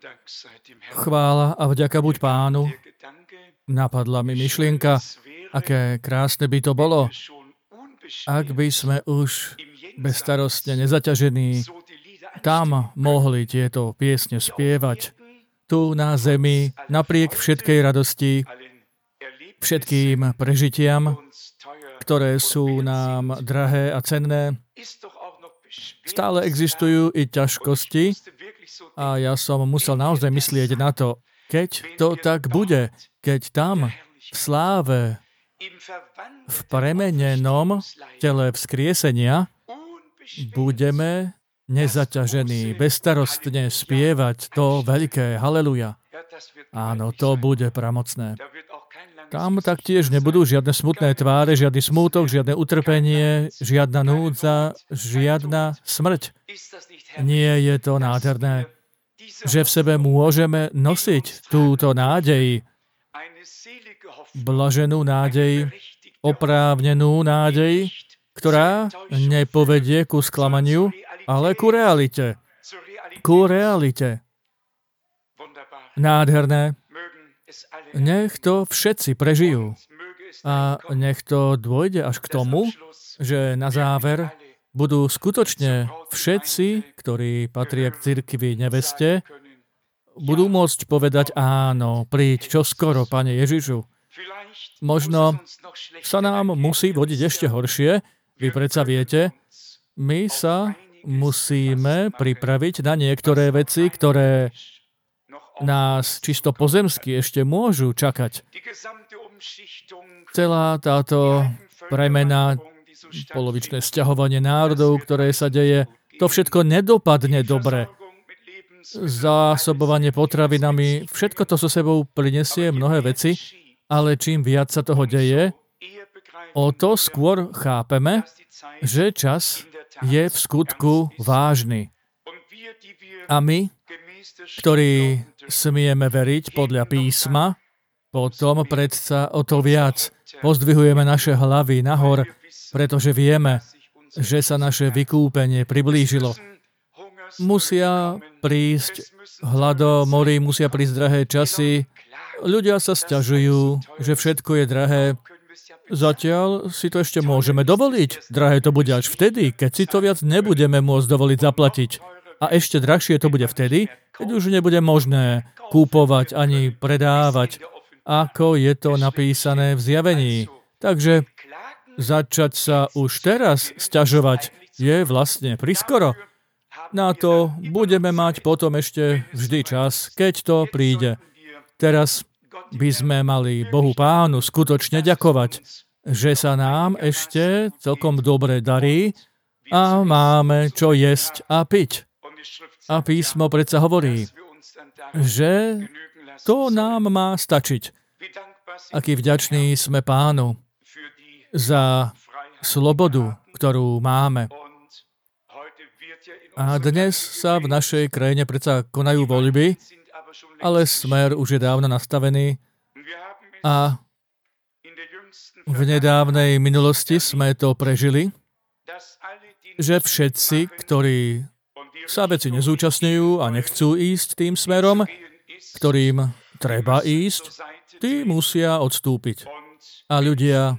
Chvála a vďaka buď Pánu. Napadla mi myšlienka, aké krásne by to bolo, ak by sme už bezstarostne nezaťažení tam mohli tieto piesne spievať. Tu na zemi, napriek všetkej radosti, všetkým prežitiam, ktoré sú nám drahé a cenné, stále existujú i ťažkosti a ja som musel naozaj myslieť na to, keď to tak bude, keď tam v sláve, v premenenom tele vzkriesenia budeme nezaťažení, bezstarostne spievať to veľké haleluja. Áno, to bude pramocné. Tam taktiež nebudú žiadne smutné tváre, žiadny smútok, žiadne utrpenie, žiadna núdza, žiadna smrť. Nie je to nádherné, že v sebe môžeme nosiť túto nádej, blaženú nádej, oprávnenú nádej, ktorá nepovedie ku sklamaniu, ale ku realite. Ku realite. Nádherné. Nech to všetci prežijú. A nech to dôjde až k tomu, že na záver budú skutočne všetci, ktorí patria k cirkvi neveste, budú môcť povedať áno, príď čoskoro, Pane Ježišu. Možno sa nám musí vodiť ešte horšie. Vy predsa viete, my sa musíme pripraviť na niektoré veci, ktoré nás čisto pozemsky ešte môžu čakať. Celá táto premena, polovičné sťahovanie národov, ktoré sa deje, to všetko nedopadne dobre. Zásobovanie potravinami, všetko to so sebou prinesie mnohé veci, ale čím viac sa toho deje, o to skôr chápeme, že čas je v skutku vážny. A my, ktorí smieme veriť podľa písma, potom predsa o to viac pozdvihujeme naše hlavy nahor, pretože vieme, že sa naše vykúpenie priblížilo. Musia prísť hladomory, musia prísť drahé časy. Ľudia sa sťažujú, že všetko je drahé. Zatiaľ si to ešte môžeme dovoliť. Drahé to bude až vtedy, keď si to viac nebudeme môcť dovoliť zaplatiť. A ešte drahšie to bude vtedy, keď už nebude možné kúpovať ani predávať, ako je to napísané v Zjavení. Takže začať sa už teraz sťažovať je vlastne priskoro. Na to budeme mať potom ešte vždy čas, keď to príde. Teraz by sme mali Bohu Pánu skutočne ďakovať, že sa nám ešte celkom dobre darí a máme čo jesť a piť. A písmo predsa hovorí, že to nám má stačiť. Aký vďační sme Pánu za slobodu, ktorú máme. A dnes sa v našej krajine predsa konajú voľby, ale smer už je dávno nastavený a v nedávnej minulosti sme to prežili, že všetci, ktorí sa veci nezúčastňujú a nechcú ísť tým smerom, ktorým treba ísť, tí musia odstúpiť. A ľudia,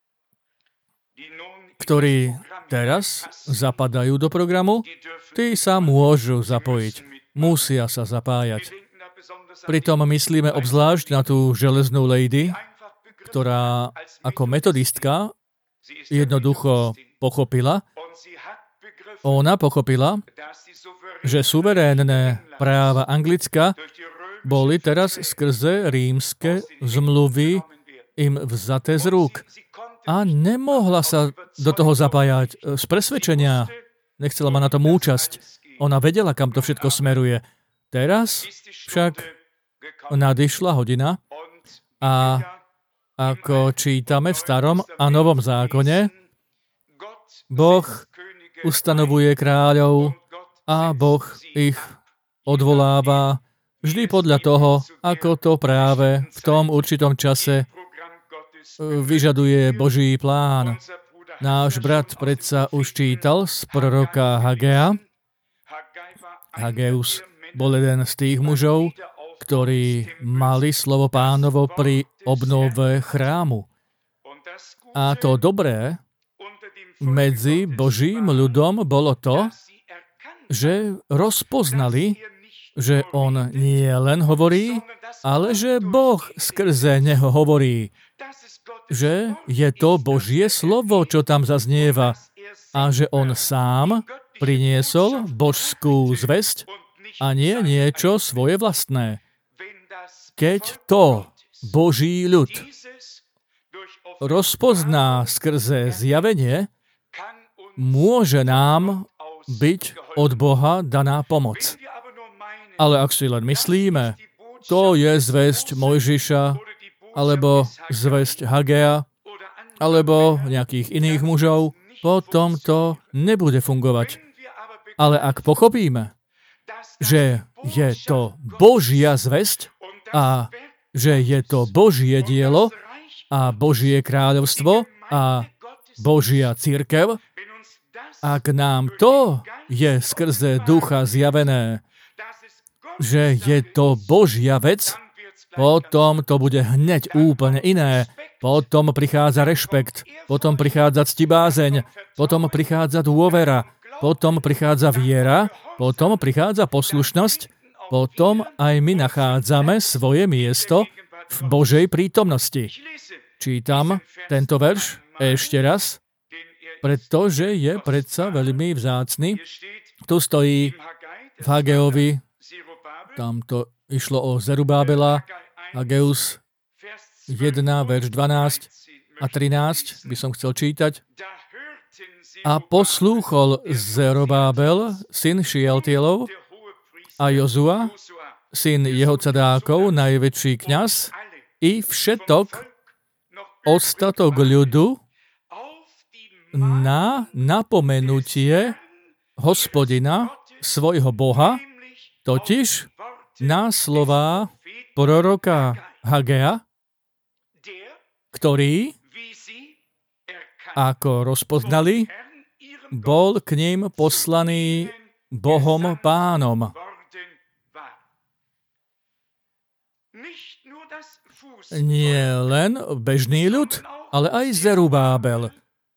ktorí teraz zapadajú do programu, tí sa môžu zapojiť. Musia sa zapájať. Pritom myslíme obzvlášť na tú železnú lady, ktorá ako metodistka jednoducho pochopila. Ona pochopila, že suverénne práva Anglicka boli teraz skrze rímske zmluvy im vzaté z rúk. A nemohla sa do toho zapájať z presvedčenia. Nechcela ma na tom účasť. Ona vedela, kam to všetko smeruje. Teraz však nadišla hodina a ako čítame v Starom a Novom zákone, Boh ustanovuje kráľov a Boh ich odvoláva vždy podľa toho, ako to práve v tom určitom čase vyžaduje Boží plán. Náš brat predsa už čítal z proroka Hagea. Hageus bol jeden z tých mužov, ktorí mali slovo Pánovo pri obnove chrámu. A to dobré medzi Božím ľudom bolo to, že rozpoznali, že on nie len hovorí, ale že Boh skrze neho hovorí. Že je to Božie slovo, čo tam zaznieva a že on sám priniesol božskú zvesť a nie niečo svoje vlastné. Keď to Boží ľud rozpozná skrze zjavenie, môže nám byť od Boha daná pomoc. Ale ak si len myslíme, to je zvesť Mojžiša, alebo zvesť Hagea, alebo nejakých iných mužov, potom to nebude fungovať. Ale ak pochopíme, že je to Božia zvesť a že je to Božie dielo a Božie kráľovstvo a Božia cirkev, ak nám to je skrze ducha zjavené, že je to Božia vec, potom to bude hneď úplne iné. Potom prichádza rešpekt, potom prichádza ctibázeň, potom prichádza dôvera, potom prichádza viera, potom prichádza poslušnosť, potom aj my nachádzame svoje miesto v Božej prítomnosti. Čítam tento verš ešte raz, pretože je predsa veľmi vzácny. Tu stojí v Hageovi, tam to išlo o Zerubábela, Hageus 1, verš 12 a 13 by som chcel čítať. A poslúchol Zerubábel, syn Šieltielov, a Jozua, syn Jehocadákov, najväčší kňaz, i všetok ostatok ľudu na napomenutie Hospodina, svojho Boha, totiž na slová proroka Hagea, ktorý, ako rozpoznali, bol k ním poslaný Bohom Pánom. Nie len bežný ľud, ale aj Zerubábel,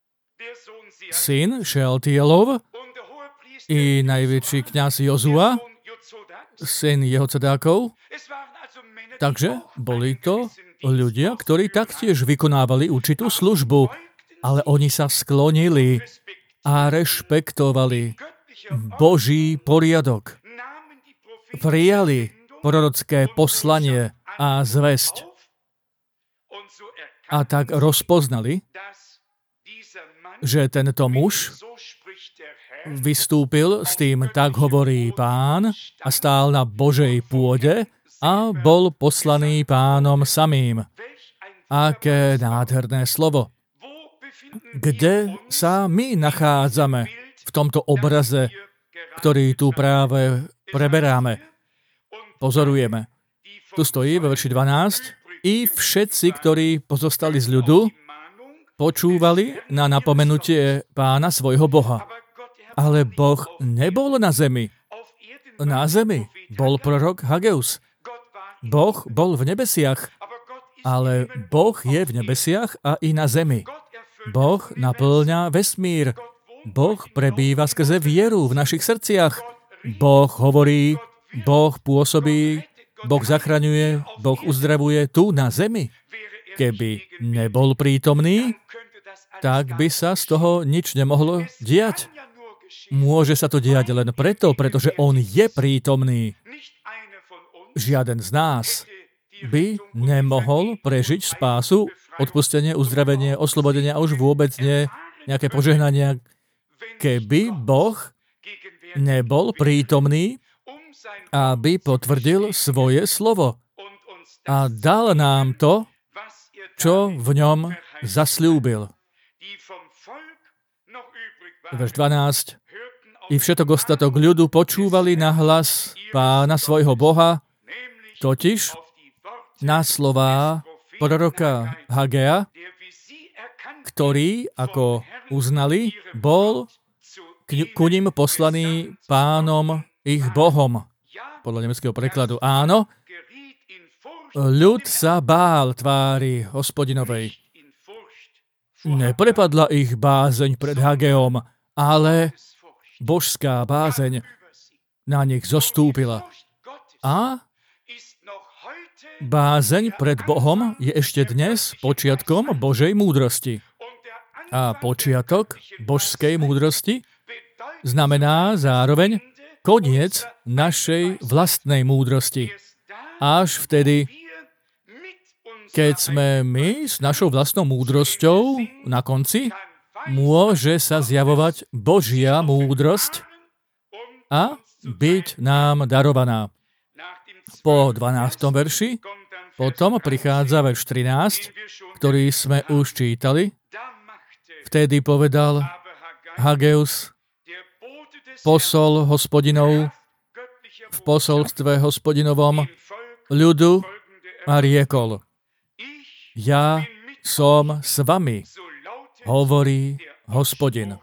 syn Šealtielov, i najväčší kňaz Jozua, syn Jehocadákov. Takže boli to ľudia, ktorí taktiež vykonávali určitú službu, ale oni sa sklonili a rešpektovali Boží poriadok. Prijali prorocké poslanie a zvesť. A tak rozpoznali, že tento muž vystúpil s tým, tak hovorí Pán, a stál na Božej pôde a bol poslaný Pánom samým. Aké nádherné slovo. Kde sa my nachádzame v tomto obraze, ktorý tu práve preberáme, pozorujeme. Tu stojí vo verši 12. I všetci, ktorí pozostali z ľudu, počúvali na napomenutie Pána svojho Boha. Ale Boh nebol na zemi. Na zemi bol prorok Hageus. Boh bol v nebesiach, ale Boh je v nebesiach a i na zemi. Boh naplňa vesmír. Boh prebýva skrze vieru v našich srdciach. Boh hovorí, Boh pôsobí, Boh zachraňuje, Boh uzdravuje tu na zemi. Keby nebol prítomný, tak by sa z toho nič nemohlo diať. Môže sa to diať len preto, pretože on je prítomný. Žiaden z nás by nemohol prežiť spásu, odpustenie, uzdravenie, oslobodenie a už vôbec nie nejaké požehnania, keby Boh nebol prítomný, aby potvrdil svoje slovo a dal nám to, čo v ňom zasľúbil. Verš 12. I všetok ostatok ľudu počúvali na hlas Pána svojho Boha, totiž na slová proroka Hagea, ktorý, ako uznali, bol ku nim poslaný Pánom ich Bohom. podľa nemeckého prekladu. Áno, ľud sa bál tvári Hospodinovej. Neprepadla ich bázeň pred Hageom, ale božská bázeň na nich zostúpila. A bázeň pred Bohom je ešte dnes počiatkom Božej múdrosti. A počiatok božskej múdrosti znamená zároveň koniec našej vlastnej múdrosti. Až vtedy, keď sme my s našou vlastnou múdrosťou na konci, môže sa zjavovať Božia múdrosť a byť nám darovaná. Po 12. verši potom prichádza verš 13, ktorý sme už čítali. Vtedy povedal Hageus, posol Hospodinov, v posolstve Hospodinovom ľudu a riekol: Ja som s vami, hovorí Hospodin.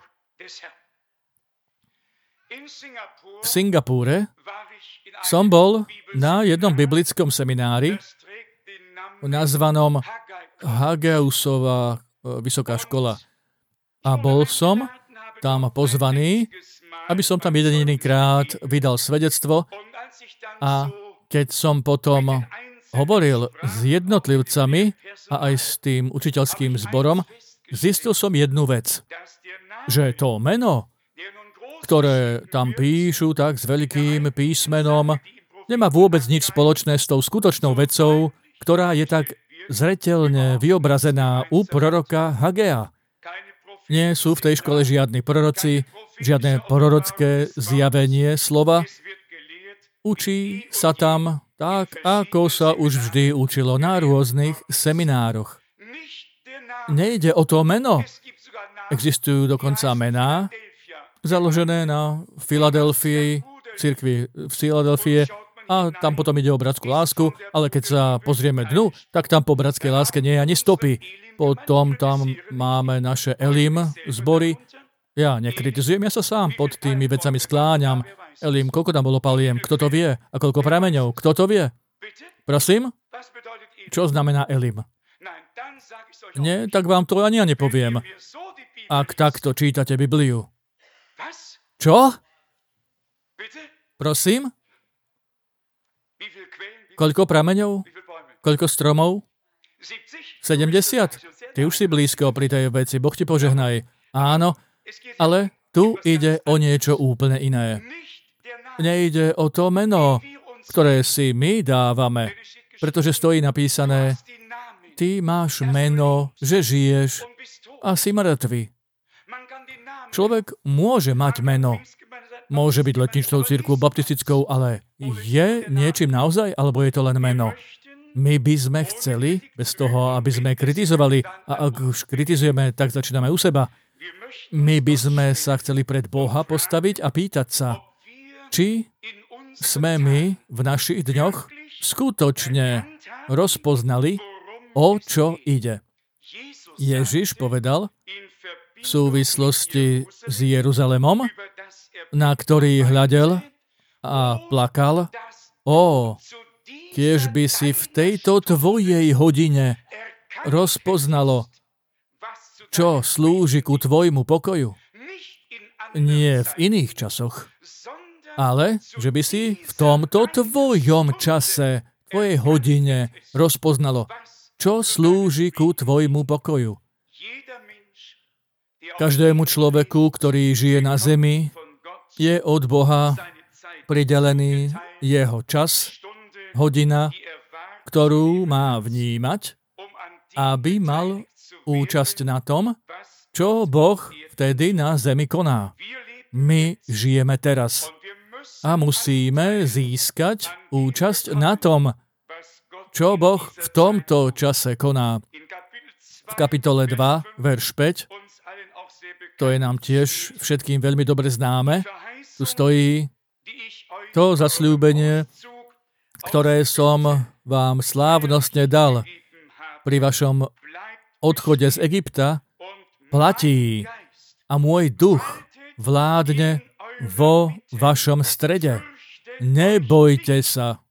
V Singapúre som bol na jednom biblickom seminári nazvanom Hageusova vysoká škola. A bol som tam pozvaný, aby som tam jeden krát vydal svedectvo, a keď som potom hovoril s jednotlivcami a aj s tým učiteľským zborom, zistil som jednu vec, že to meno, ktoré tam píšu tak s veľkým písmenom, nemá vôbec nič spoločné s tou skutočnou vecou, ktorá je tak zreteľne vyobrazená u proroka Hagea. Nie sú v tej škole žiadni proroci, žiadne prorocké zjavenie slova. Učí sa tam tak, ako sa už vždy učilo na rôznych seminároch. Nejde o to meno. Existujú dokonca mená, založené na Filadelfii, cirkvi v Filadelfie, a tam potom ide o bratskú lásku, ale keď sa pozrieme dnu, tak tam po bratskej láske nie je ani stopy. Potom tam máme naše Elim zbory. Ja nekritizujem, ja sa sám pod tými vecami skláňam. Elim, koľko tam bolo paliem? Kto to vie? A koľko prameňov? Kto to vie? Prosím? Čo znamená Elim? Nie, tak vám to ani ja nepoviem. Ak takto čítate Bibliu. Čo? Prosím? Koľko prameňov? Koľko stromov? 70? Ty už si blízko pri tej veci, Boh ti požehnaj. Áno, ale tu ide o niečo úplne iné. Nejde o to meno, ktoré si my dávame, pretože stojí napísané: Ty máš meno, že žiješ a si mŕtvy. Človek môže mať meno. Môže byť letničnou cirkvou baptistickou, ale je niečím naozaj, alebo je to len meno? My by sme chceli, bez toho, aby sme kritizovali, a ak už kritizujeme, tak začíname u seba. My by sme sa chceli pred Boha postaviť a pýtať sa, či sme my v našich dňoch skutočne rozpoznali, o čo ide. Ježiš povedal v súvislosti s Jeruzalemom, na ktorý hľadel a plakal: kiež by si v tejto tvojej hodine rozpoznalo, čo slúži ku tvojmu pokoju. Nie v iných časoch, ale že by si v tomto tvojom čase, tvojej hodine rozpoznalo, čo slúži ku tvojmu pokoju. Každému človeku, ktorý žije na zemi, je od Boha pridelený jeho čas, hodina, ktorú má vnímať, aby mal účasť na tom, čo Boh vtedy na zemi koná. My žijeme teraz a musíme získať účasť na tom, čo Boh v tomto čase koná. V kapitole 2, verš 5, to je nám tiež všetkým veľmi dobre známe, tu stojí to zasľúbenie, ktoré som vám slávnostne dal pri vašom odchode z Egypta, platí a môj duch vládne vo vašom strede. nebojte sa.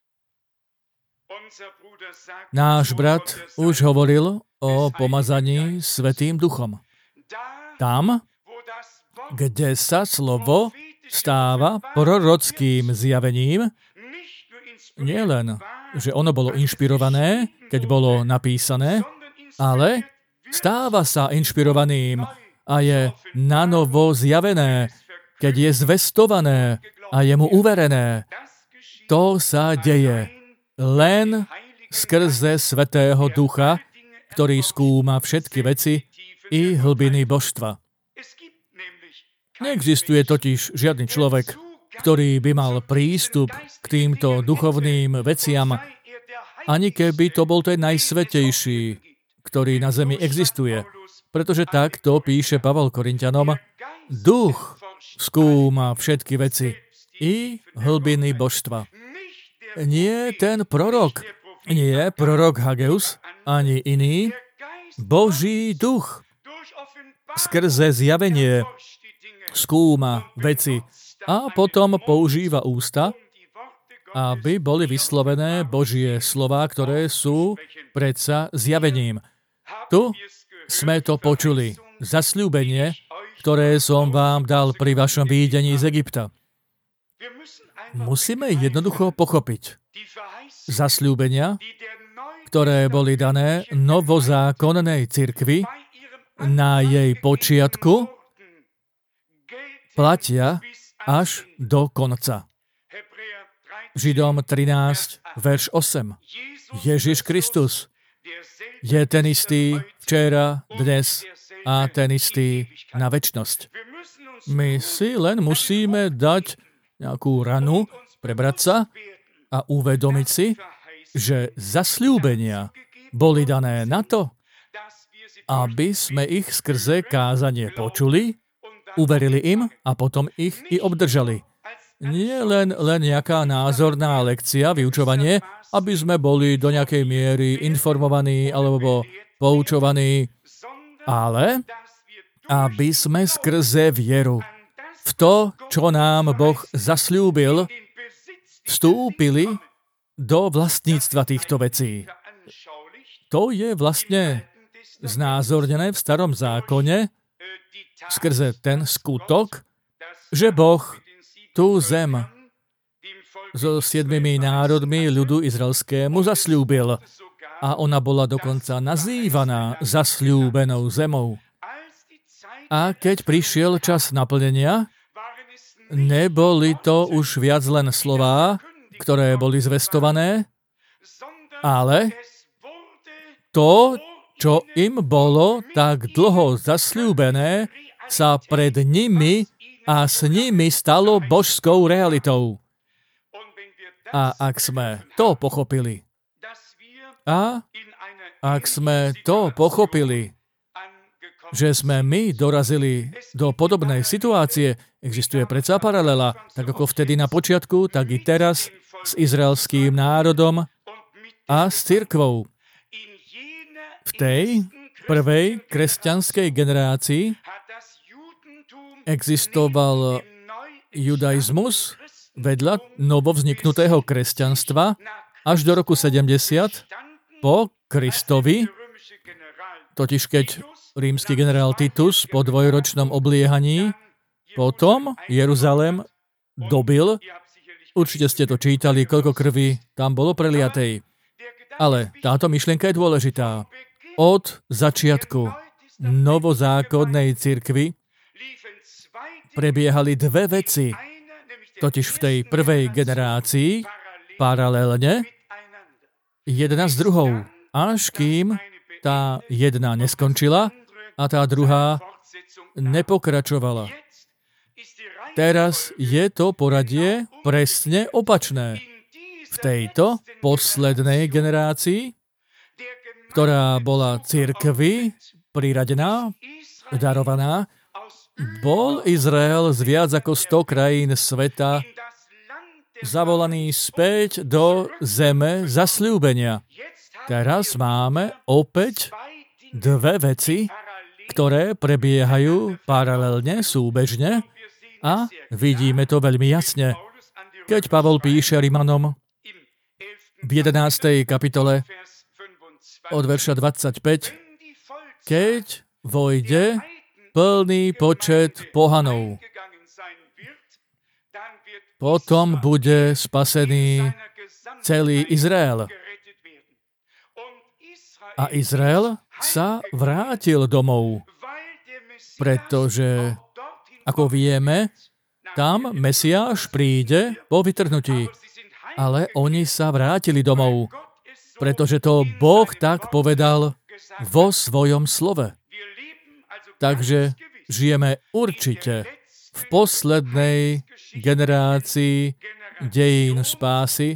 Náš brat už hovoril o pomazaní Svätým Duchom. Tam, kde sa slovo stáva prorockým zjavením, nielen, že ono bolo inšpirované, keď bolo napísané, ale stáva sa inšpirovaným a je nanovo zjavené, keď je zvestované a je mu uverené. To sa deje len skrze Svätého Ducha, ktorý skúma všetky veci i hlbiny božstva. Neexistuje totiž žiadny človek, ktorý by mal prístup k týmto duchovným veciam, ani keby to bol ten najsvätejší, ktorý na zemi existuje. Pretože takto píše Pavol Korinťanom, Duch skúma všetky veci i hlbiny božstva. Nie ten prorok, nie prorok Hageus, ani iný, Boží duch skrze zjavenie skúma veci a potom používa ústa, aby boli vyslovené Božie slová, ktoré sú predsa zjavením. Tu sme to počuli. Zasľúbenie, ktoré som vám dal pri vašom výjdení z Egypta. Musíme jednoducho pochopiť zasľúbenia, ktoré boli dané novozákonnej cirkvi na jej počiatku, platia až do konca. Židom 13, verš 8. Ježiš Kristus je ten istý včera, dnes a ten istý na večnosť. My si len musíme dať nejakú ranu, prebrať sa a uvedomiť si, že zasľúbenia boli dané na to, aby sme ich skrze kázanie počuli, uverili im a potom ich i obdržali. Nie len nejaká názorná lekcia, vyučovanie, aby sme boli do nejakej miery informovaní alebo poučovaní, ale aby sme skrze vieru v to, čo nám Boh zasľúbil, vstúpili do vlastníctva týchto vecí. To je vlastne znázornené v Starom zákone skrze ten skutok, že Boh tú zem so 7 národmi ľudu izraelskému zasľúbil a ona bola dokonca nazývaná zasľúbenou zemou. A keď prišiel čas naplnenia, neboli to už viac len slová, ktoré boli zvestované, ale to, čo im bolo tak dlho zasľúbené, sa pred nimi a s nimi stalo božskou realitou. A ak sme to pochopili, že sme my dorazili do podobnej situácie, existuje predsa paralela, tak ako vtedy na počiatku, tak i teraz s izraelským národom a s cirkvou. V tej prvej kresťanskej generácii existoval judaizmus vedľa novovzniknutého kresťanstva až do roku 70 po Kristovi, totiž keď rímsky generál Titus po dvojročnom obliehaní potom Jeruzalém dobil. Určite ste to čítali, koľko krvi tam bolo preliatej. Ale táto myšlienka je dôležitá. Od začiatku novozákonnej cirkvi prebiehali dve veci. Totiž v tej prvej generácii paralelne jedna s druhou. Až kým tá jedna neskončila a tá druhá nepokračovala. Teraz je to poradie presne opačné. V tejto poslednej generácii, ktorá bola cirkvi priradená, darovaná, bol Izrael z viac ako 100 krajín sveta zavolaný späť do zeme zasľúbenia. Teraz máme opäť dve veci, ktoré prebiehajú paralelne, súbežne a vidíme to veľmi jasne, Keď Pavol píše Rimanom v 11. kapitole od verša 25, keď vojde plný počet pohanov, potom bude spasený celý Izrael. A Izrael sa vrátil domov, pretože, ako vieme, tam Mesiáš príde po vytrhnutí. Ale oni sa vrátili domov, pretože to Boh tak povedal vo svojom slove. Takže žijeme určite v poslednej generácii dejín spásy,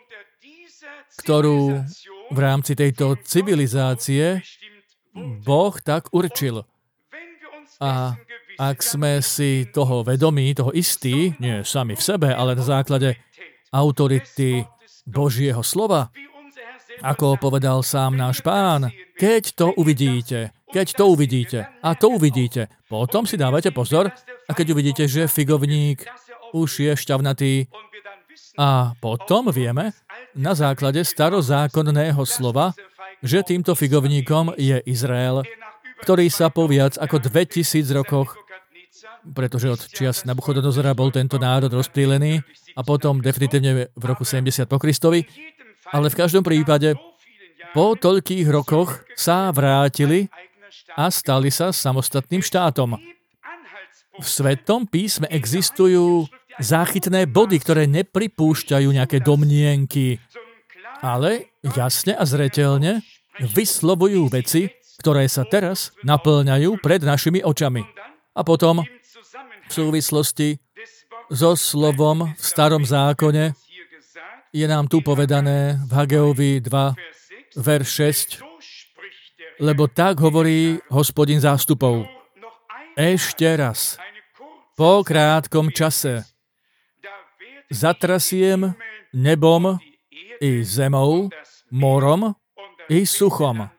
ktorú v rámci tejto civilizácie Boh tak určil. A ak sme si toho vedomí, toho istí, nie sami v sebe, ale na základe autority Božieho slova, ako povedal sám náš Pán, keď to uvidíte, a to uvidíte, potom si dávajte pozor, a keď uvidíte, že figovník už je šťavnatý, a potom vieme, na základe starozákonného slova, že týmto figovníkom je Izrael, ktorý sa po viac ako 2000 rokoch, pretože od čias Nabuchodonozora bol tento národ rozptýlený a potom definitívne v roku 70 po Kristovi, ale v každom prípade po toľkých rokoch sa vrátili a stali sa samostatným štátom. V Svetom písme existujú záchytné body, ktoré nepripúšťajú nejaké domnienky, ale jasne a zreteľne vyslovujú veci, ktoré sa teraz naplňajú pred našimi očami. A potom v súvislosti so slovom v Starom zákone je nám tu povedané v Hageovi 2, verš 6, lebo tak hovorí Hospodin zástupov. Ešte raz, po krátkom čase, zatrasiem nebom i zemou, morom i suchom.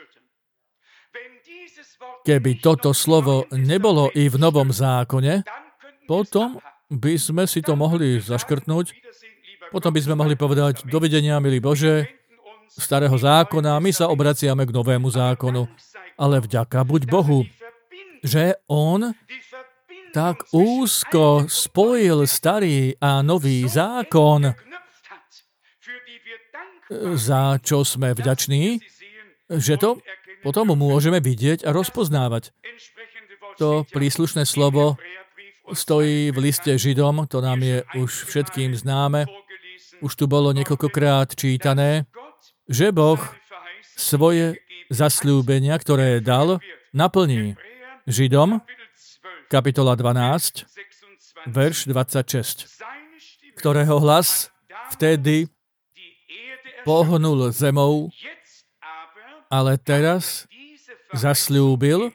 Keby toto slovo nebolo i v Novom zákone, potom by sme si to mohli zaškrtnúť. Potom by sme mohli povedať, dovidenia, milý Bože, starého zákona, my sa obraciame k novému zákonu. Ale vďaka buď Bohu, že on tak úzko spojil starý a nový zákon, za čo sme vďační, že to potom môžeme vidieť a rozpoznávať. To príslušné slovo stojí v liste Židom, to nám je už všetkým známe. Už tu bolo niekoľkokrát čítané, že Boh svoje zasľúbenia, ktoré dal, naplní. Židom, kapitola 12, verš 26, ktorého hlas vtedy pohnul zemou, ale teraz zasľúbil,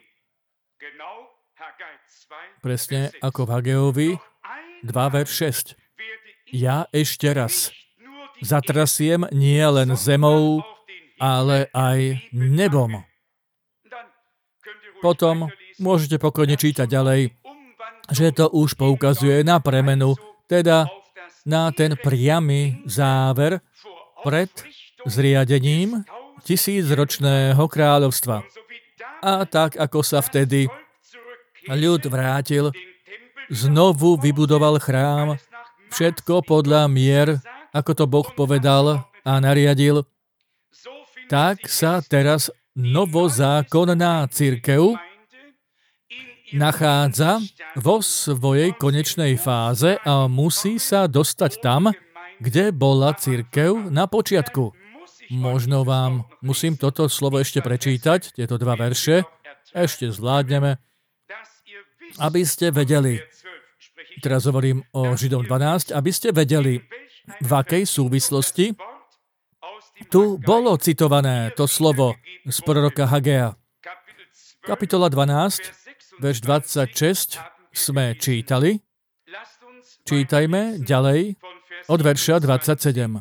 presne ako v Hageovi 2, verš 6. Ja ešte raz zatrasiem nie len zemou, ale aj nebom. Potom môžete pokojne čítať ďalej, že to už poukazuje na premenu, teda na ten priamy záver pred zriadením tisícročného kráľovstva. A tak, ako sa vtedy ľud vrátil, znovu vybudoval chrám, všetko podľa mier, ako to Boh povedal a nariadil, tak sa teraz novozákonná cirkev nachádza vo svojej konečnej fáze a musí sa dostať tam, kde bola cirkev na počiatku. Možno vám musím toto slovo ešte prečítať, tieto 2 verše, ešte zvládneme, aby ste vedeli, teraz hovorím o Židom 12, aby ste vedeli, v akej súvislosti tu bolo citované to slovo z proroka Hagea. Kapitola 12, verš 26 sme čítali. Čítajme ďalej od verša 27.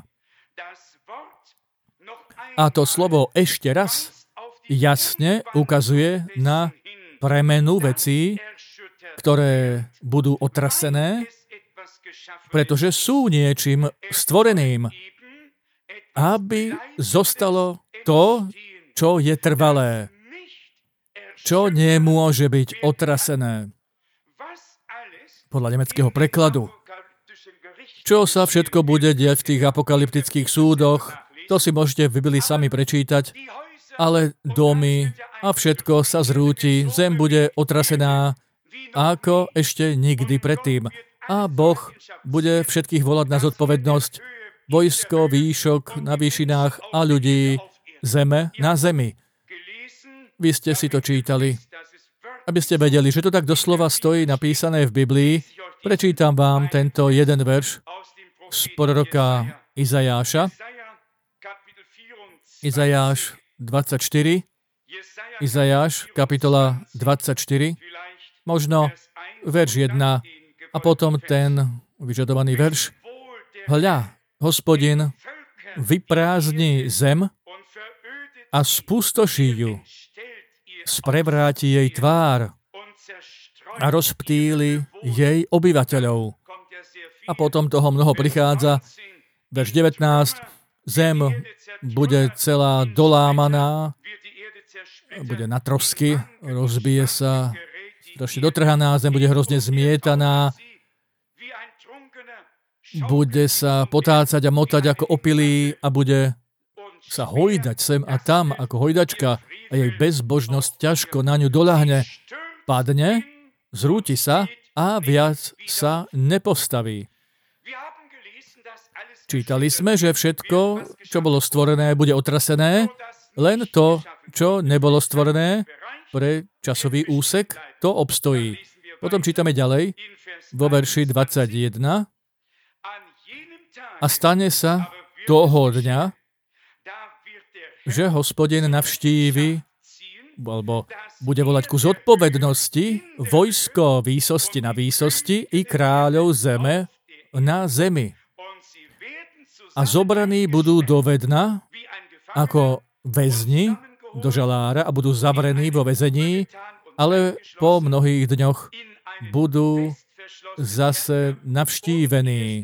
A to slovo ešte raz jasne ukazuje na premenu vecí, ktoré budú otrasené pretože sú niečím stvoreným, aby zostalo to, čo je trvalé, čo nemôže byť otrasené. Podľa nemeckého prekladu. Čo sa všetko bude diať v tých apokalyptických súdoch, to si môžete v Biblii sami prečítať, ale domy a všetko sa zrúti, zem bude otrasená ako ešte nikdy predtým. A Boh bude všetkých volať na zodpovednosť, vojsko, výšok na výšinách a ľudí zeme na zemi. Vy ste si to čítali. Aby ste vedeli, že to tak doslova stojí napísané v Biblii, prečítam vám tento jeden verš z proroka Izajáša. Izajáš 24. Izajáš, kapitola 24. Možno verš 1 a potom ten vyžadovaný verš. Hľa, Hospodin vyprázdni zem a spustoší ju. Sprevráti jej tvár a rozptýli jej obyvateľov. A potom toho mnoho prichádza. Verš 19. Zem bude celá dolámaná, bude na trosky, rozbije sa, strašne dotrhaná, zem bude hrozne zmietaná, bude sa potácať a motať ako opilý a bude sa hojdať sem a tam ako hojdačka a jej bezbožnosť ťažko na ňu doľahne. Padne, zrúti sa a viac sa nepostaví. Čítali sme, že všetko, čo bolo stvorené, bude otrasené, len to, čo nebolo stvorené pre časový úsek, to obstojí. Potom čítame ďalej, vo verši 21. A stane sa toho dňa, že Hospodin navštívi, alebo bude volať ku zodpovednosti, vojsko výsosti na výsosti i kráľov zeme na zemi. A zobraní budú do vedna ako väzni do žalára a budú zavrení vo väzení, ale po mnohých dňoch budú zase navštívení.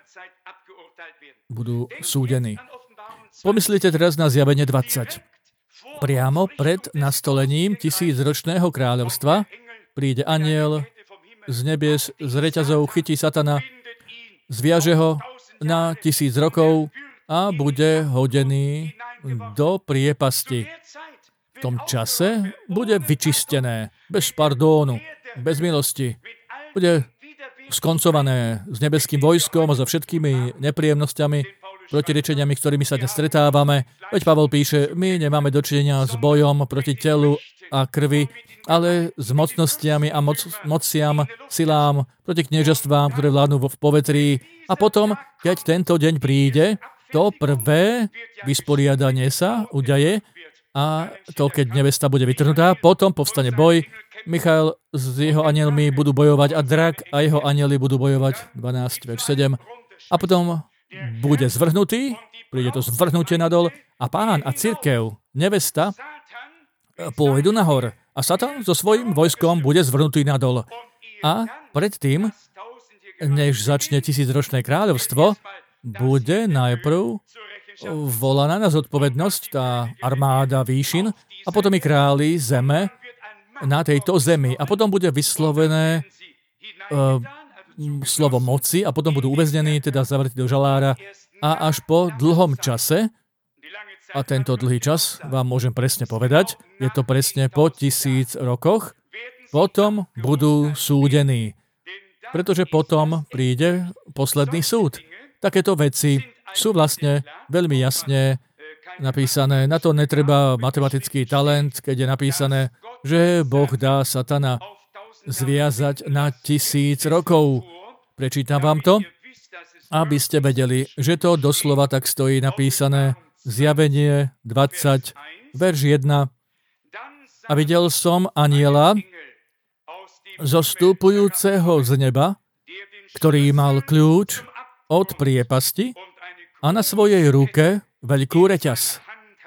Budú súdení. Pomyslite teraz na Zjavenie 20. Priamo pred nastolením 1000-ročného kráľovstva príde anjel z nebies, z reťazov, chytí satana, zviaže ho na 1000 rokov a bude hodený do priepasti. V tom čase bude vyčistené, bez pardónu, bez milosti. Bude skoncované s nebeským vojskom a so všetkými nepríjemnosťami, protirečeniami, ktorými sa dnes stretávame. Veď Pavol píše, my nemáme dočinenia s bojom proti telu a krvi, ale s mocnostiami a mociam, silám, proti kniežastvám, ktoré vládnu v povetrí. A potom, keď tento deň príde, to prvé vysporiadanie sa udeje a to, keď nevesta bude vytrhnutá, potom povstane boj. Michael s jeho anielmi budú bojovať a drak a jeho anieli budú bojovať 12, verš 7. A potom bude zvrhnutý, príde to zvrhnutie nadol a pán a cirkev, nevesta, pôjdu nahor a Satan so svojím vojskom bude zvrhnutý nadol. A predtým, než začne 1000-ročné kráľovstvo, bude najprv volaná na zodpovednosť tá armáda výšin a potom i králi zeme na tejto zemi. A potom bude vyslovené slovo moci a potom budú uväznení, teda zavretí do žalára a až po dlhom čase, a tento dlhý čas vám môžem presne povedať, je to presne po 1000 rokoch, potom budú súdení. Pretože potom príde posledný súd. Takéto veci sú vlastne veľmi jasne napísané. Na to netreba matematický talent, keď je napísané, že Boh dá Satana zviazať na 1000 rokov. Prečítam vám to, aby ste vedeli, že to doslova tak stojí napísané. Zjavenie 20, verš 1. A videl som anjela zostupujúceho z neba, ktorý mal kľúč od priepasti a na svojej ruke veľkú reťaz.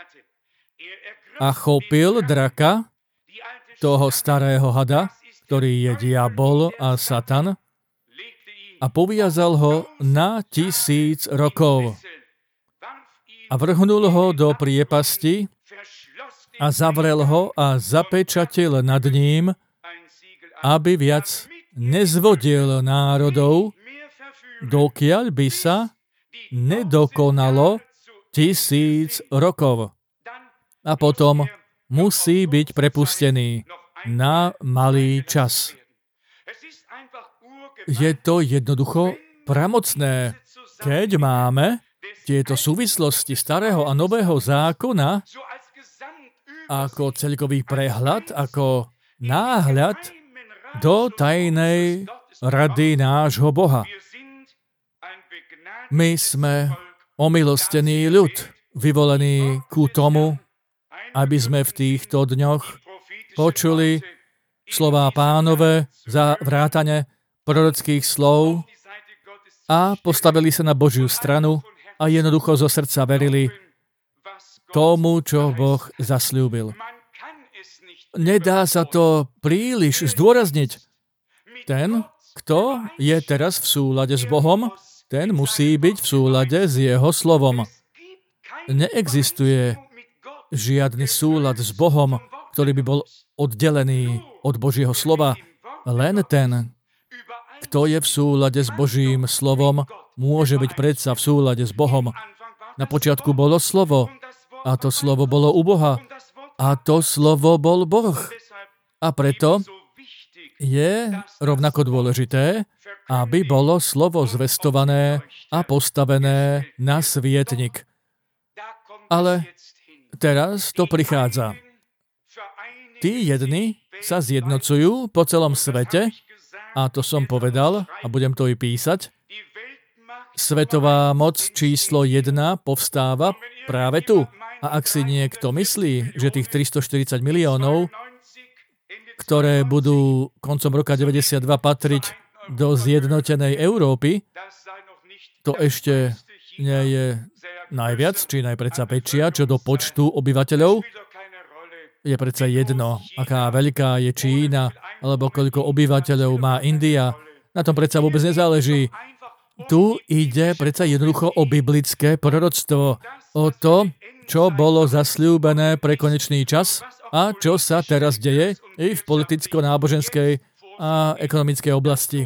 A chopil draka, toho starého hada, ktorý je diabol a Satan, a poviazal ho na 1000 rokov a vrhnul ho do priepasti a zavrel ho a zapečatil nad ním, aby viac nezvodil národov, dokiaľ by sa nedokonalo 1000 rokov. A potom musí byť prepustený na malý čas. Je to jednoducho pramocné, keď máme tieto súvislosti starého a nového zákona ako celkový prehľad, ako náhľad do tajnej rady nášho Boha. My sme omilostený ľud, vyvolený ku tomu, aby sme v týchto dňoch počuli slová Pánove za vrátane prorockých slov a postavili sa na Božiu stranu a jednoducho zo srdca verili tomu, čo Boh zasľúbil. Nedá sa to príliš zdôrazniť. Ten, kto je teraz v súlade s Bohom, ten musí byť v súlade s jeho slovom. Neexistuje žiadny súlad s Bohom, ktorý by bol oddelený od Božieho slova. Len ten, kto je v súlade s Božím slovom, môže byť predsa v súlade s Bohom. Na počiatku bolo slovo, a to slovo bolo u Boha, a to slovo bol Boh. A preto je rovnako dôležité, aby bolo slovo zvestované a postavené na svietnik. Ale teraz to prichádza. Tí jedni sa zjednocujú po celom svete, a to som povedal, a budem to i písať. Svetová moc číslo 1 povstáva práve tu. A ak si niekto myslí, že tých 340 miliónov, ktoré budú koncom roka 92 patriť do zjednotenej Európy, to ešte nie je najviac, či najpredsa väčšia, čo do počtu obyvateľov. Je predsa jedno, aká veľká je Čína, alebo koľko obyvateľov má India. Na tom predsa vôbec nezáleží. Tu ide predsa jednoducho o biblické proroctvo. O to, čo bolo zasľúbené pre konečný čas a čo sa teraz deje i v politicko-náboženskej a ekonomickej oblasti.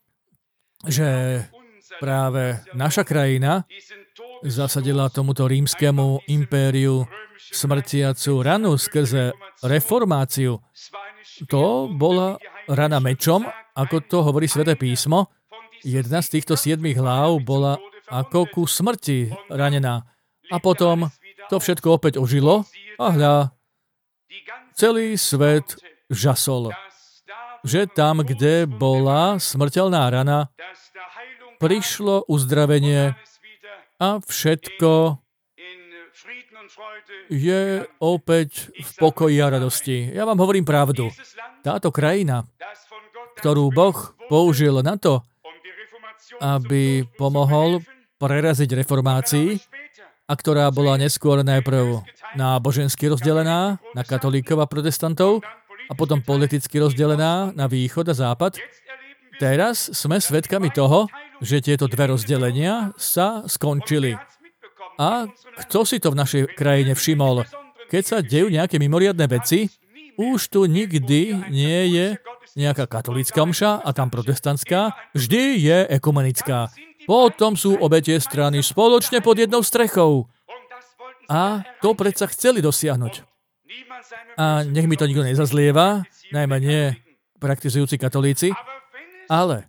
Že práve naša krajina zasadila tomuto rímskemu impériu smrtiacu ranu skrze reformáciu. To bola rana mečom, ako to hovorí Sväté písmo. Jedna z týchto 7 hlav bola ako ku smrti ranená. A potom to všetko opäť ožilo a hľa, celý svet žasol. Že tam, kde bola smrteľná rana, prišlo uzdravenie a všetko je opäť v pokoji a radosti. Ja vám hovorím pravdu. Táto krajina, ktorú Boh použil na to, aby pomohol preraziť reformácii, a ktorá bola neskôr najprv nábožensky rozdelená na katolíkov a protestantov a potom politicky rozdelená na východ a západ. Teraz sme svedkami toho, že tieto dve rozdelenia sa skončili. A kto si to v našej krajine všimol? Keď sa dejú nejaké mimoriadne veci, už tu nikdy nie je nejaká katolícka omša a tam protestantská, vždy je ekumenická. Potom sú obe tie strany spoločne pod jednou strechou. A to predsa chceli dosiahnuť. A nech mi to nikto nezazlieva, najmä nie praktizujúci katolíci, ale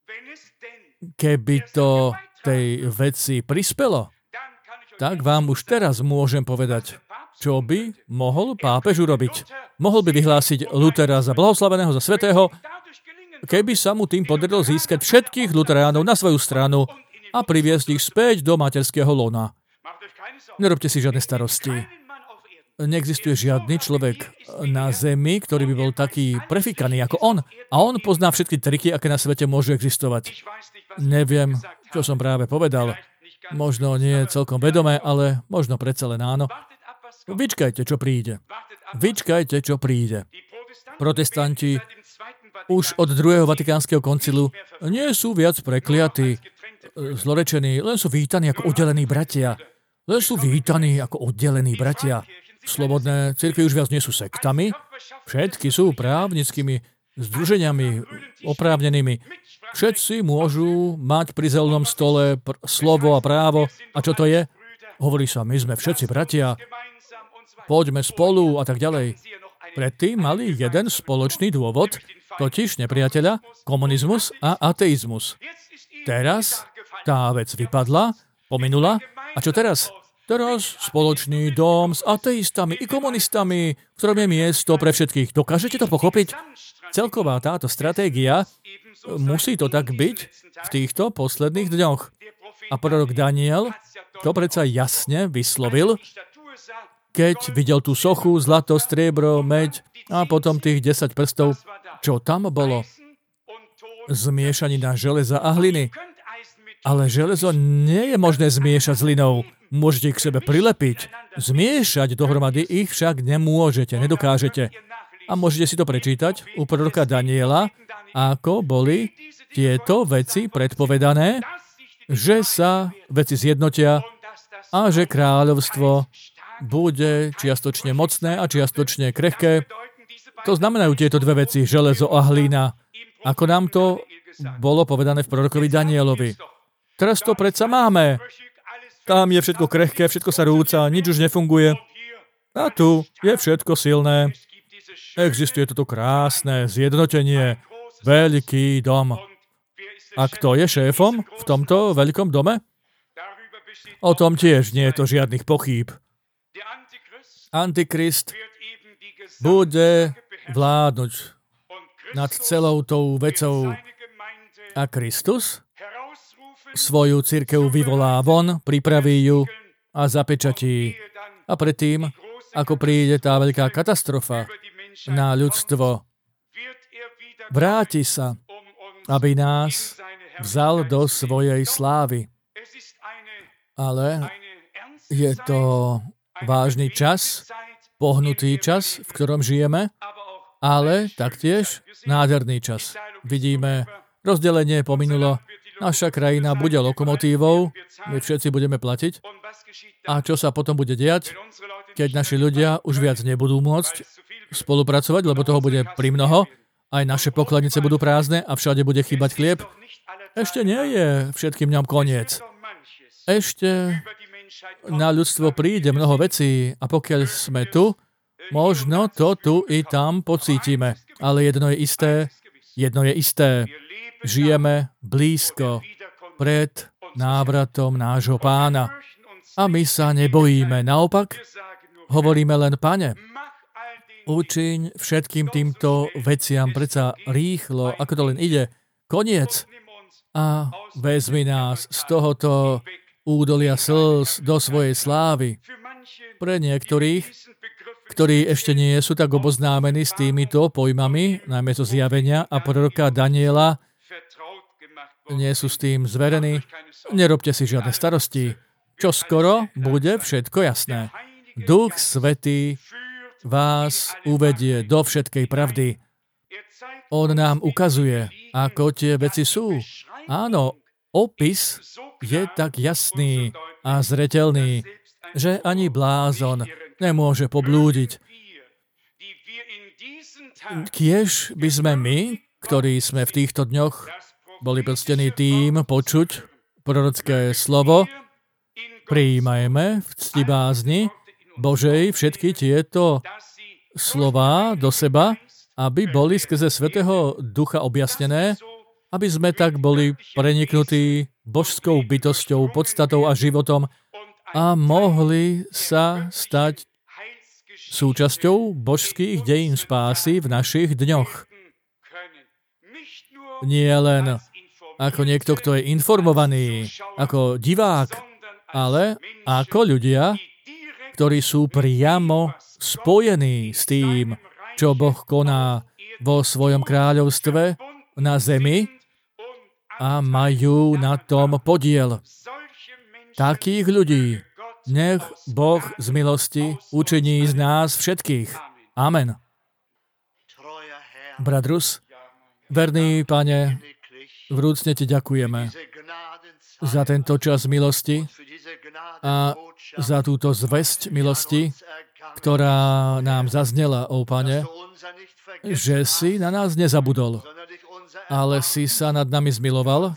keby to tej veci prispelo, tak vám už teraz môžem povedať, čo by mohol pápež urobiť. Mohol by vyhlásiť Lutera za blahoslaveného, za svätého, keby sa mu tým podarilo získať všetkých luteránov na svoju stranu a priviesť ich späť do materského lona. Nerobte si žiadne starosti. Neexistuje žiadny človek na zemi, ktorý by bol taký prefikaný ako on. A on pozná všetky triky, aké na svete môžu existovať. Neviem, čo som práve povedal. Možno nie celkom vedomé, ale možno predsa len áno. Vyčkajte, čo príde. Vyčkajte, čo príde. Protestanti už od druhého Vatikánskeho koncilu nie sú viac prekliatí, zlorečení, len sú vítaní ako oddelení bratia. Len sú vítaní ako oddelení bratia. Slobodné cirkvi už viac nie sú sektami, všetky sú právnickými združeniami oprávnenými. Všetci môžu mať pri zelenom stole slovo a právo. A čo to je? Hovorí sa, my sme všetci bratia, poďme spolu a tak ďalej. Predtým mali jeden spoločný dôvod, totiž nepriateľa, komunizmus a ateizmus. Teraz tá vec vypadla, pominula. A čo teraz? Teraz spoločný dom s ateistami i komunistami, v ktorom je miesto pre všetkých. Dokážete to pochopiť? Celková táto stratégia, musí to tak byť v týchto posledných dňoch. A prorok Daniel to predsa jasne vyslovil, keď videl tú sochu, zlato, striebro, meď a potom tých 10 prstov. Čo tam bolo? Zmiešanina železa a hliny. Ale železo nie je možné zmiešať s hlinou. Môžete ich k sebe prilepiť. Zmiešať dohromady ich však nemôžete, nedokážete. A môžete si to prečítať u proroka Daniela, ako boli tieto veci predpovedané, že sa veci zjednotia a že kráľovstvo bude čiastočne mocné a čiastočne krehké. To znamenajú tieto dve veci, železo a hlina. Ako nám to bolo povedané v prorokovi Danielovi. Teraz to predsa máme. Tam je všetko krehké, všetko sa rúca, nič už nefunguje. A tu je všetko silné. Existuje toto krásne zjednotenie, veľký dom. A kto je šéfom v tomto veľkom dome? O tom tiež nie je to žiadnych pochýb. Antikrist bude vládnuť nad celou tou vecou a Kristus svoju cirkev vyvolá von, pripraví ju a zapečatí. A predtým, ako príde tá veľká katastrofa na ľudstvo, vráti sa, aby nás vzal do svojej slávy. Ale je to vážny čas, pohnutý čas, v ktorom žijeme, ale taktiež nádherný čas. Vidíme, rozdelenie pominulo, naša krajina bude lokomotívou, my všetci budeme platiť. A čo sa potom bude diať, keď naši ľudia už viac nebudú môcť spolupracovať, lebo toho bude primnoho, aj naše pokladnice budú prázdne a všade bude chýbať chlieb? Ešte nie je všetkým ňom koniec. Ešte na ľudstvo príde mnoho vecí a pokiaľ sme tu, možno to tu i tam pocítime. Ale jedno je isté, žijeme blízko pred návratom nášho Pána. A my sa nebojíme. Naopak, hovoríme len, Pane, učiň všetkým týmto veciam predsa rýchlo, ako to len ide, koniec. A vezmi nás z tohoto údolia slz do svojej slávy. Pre niektorých, ktorí ešte nie sú tak oboznámení s týmito pojmami, najmä zo zjavenia a proroka Daniela, nie sú s tým zverení, nerobte si žiadne starosti. Čo skoro bude všetko jasné. Duch Svätý vás uvedie do všetkej pravdy. On nám ukazuje, ako tie veci sú. Áno, opis je tak jasný a zreteľný, že ani blázon nemôže poblúdiť. Kiež by sme my, ktorí sme v týchto dňoch boli prstení tým počuť prorocké slovo, prijímajme v ctibázni Božej všetky tieto slová do seba, aby boli skrze Svätého Ducha objasnené, aby sme tak boli preniknutí božskou bytosťou, podstatou a životom a mohli sa stať súčasťou božských dejín spásy v našich dňoch. Nie len ako niekto, kto je informovaný, ako divák, ale ako ľudia, ktorí sú priamo spojení s tým, čo Boh koná vo svojom kráľovstve na zemi a majú na tom podiel. Takých ľudí nech Boh z milosti učiní z nás všetkých. Amen. Brat Rus, Verný Pane, vrúcne Ti ďakujeme za tento čas milosti a za túto zvesť milosti, ktorá nám zaznela, ó Pane, že si na nás nezabudol, ale si sa nad nami zmiloval,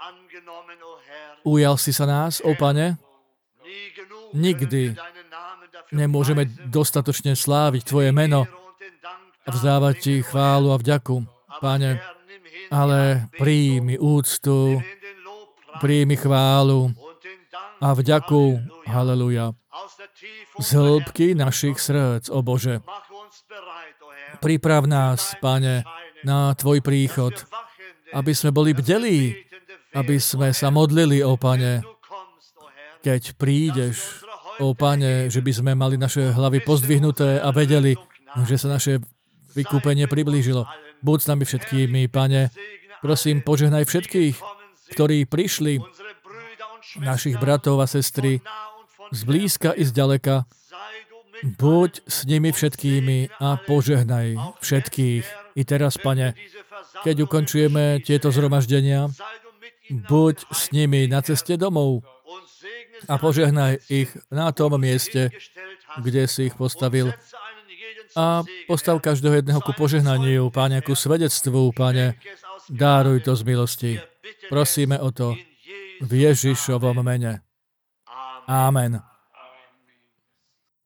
ujal si sa nás, ó Pane. Nikdy nemôžeme dostatočne sláviť Tvoje meno a vzdávať Ti chválu a vďaku, Pane, ale príjmi úctu, príjmi chválu a vďaku, haleluja, z hĺbky našich srdc, ó Bože. Priprav nás, Pane, na Tvoj príchod, aby sme boli bdelí, aby sme sa modlili, ó Pane, keď prídeš, ó Pane, že by sme mali naše hlavy pozdvihnuté a vedeli, že sa naše vykúpenie priblížilo. Buď s nami všetkými, Pane. Prosím, požehnaj všetkých, ktorí prišli, našich bratov a sestry, zblízka i zďaleka. Buď s nimi všetkými a požehnaj všetkých. I teraz, Pane, keď ukončujeme tieto zhromaždenia, buď s nimi na ceste domov a požehnaj ich na tom mieste, kde si ich postavil. A postav každého jedného ku požehnaniu, Pane, ku svedectvu, Pane, dáruj to z milosti. Prosíme o to v Ježišovom mene. Amen.